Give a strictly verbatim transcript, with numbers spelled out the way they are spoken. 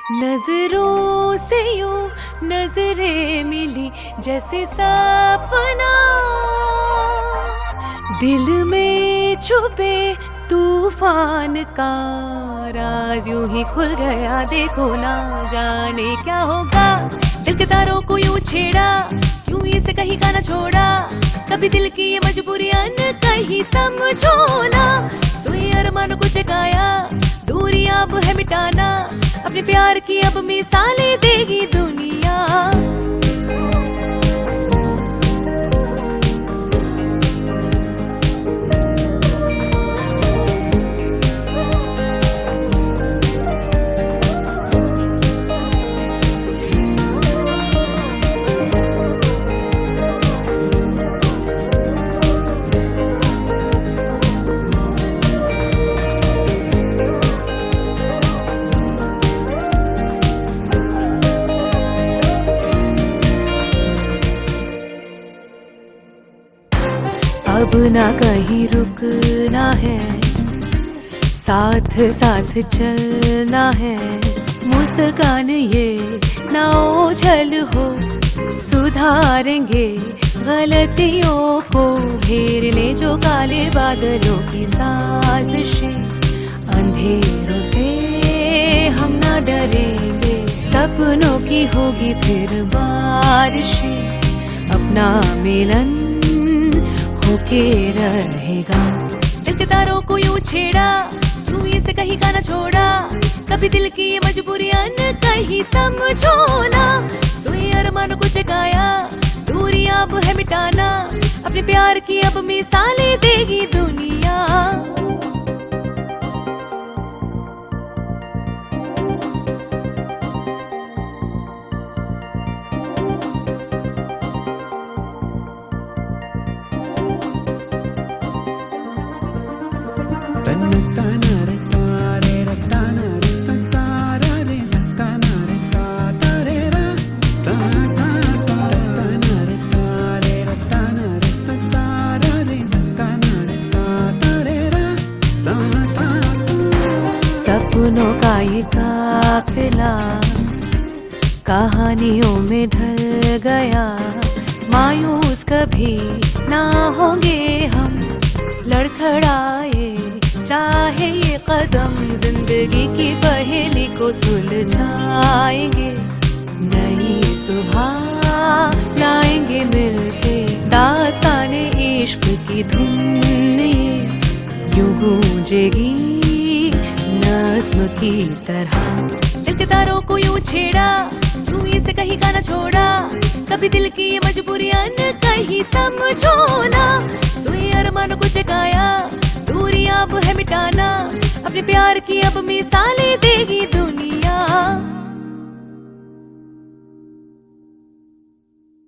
नजरों से यूं नजरें मिली जैसे सपना, दिल में छुपे तूफान का राज यूं ही खुल गया। देखो ना जाने क्या होगा, दिल के तारों को यूं छेड़ा, क्यों इसे कहीं का ना छोड़ा। कभी दिल की ये मजबूरियां न कहीं समझो ना, सोए अरमानों को जगाया, दूरियां अब है मिटाना। अपने प्यार की अब मिसालें देगी दुनिया। अब ना कहीं रुकना है, साथ साथ चलना है। मुस्कान ये ना ओझल हो, सुधारेंगे गलतियों को। घेर ले जो काले बादलों की साजिशें, अंधेरों से हम ना डरेंगे। सपनों की होगी फिर बारिशें, अपना मिलन होके रहेगा। दिल के तारों को यूं छेड़ा, क्यों इसे कहीं का ना छोड़ा। कभी दिल की ये मजबूरियां न कहीं समझो ना, सोए अरमानों को जगाया, दूरियां अब है मिटाना। अपने प्यार की अब मिसालें देगी दुनिया। सपनों का ये काफिला कहानियों में ढल गया। मायूस कभी ना होंगे हम, लड़खड़ाए चाहे ये कदम, जिंदगी की पहेली को सुलझाएंगे। नई सुबह लाएंगे मिलके, दास्ताने इश्क की धुन ये यूं गूंजेगी नज़्म की तरह। दिल के तारों को यूं छेड़ा, क्यों इसे कहीं का ना छोड़ा। कभी दिल की ये मजबूरियां न कहीं समझो ना, सोए अरमानों को जगाया, दूरियां अब है मिटाना। अपने प्यार की अब मिसालें देगी दुनिया।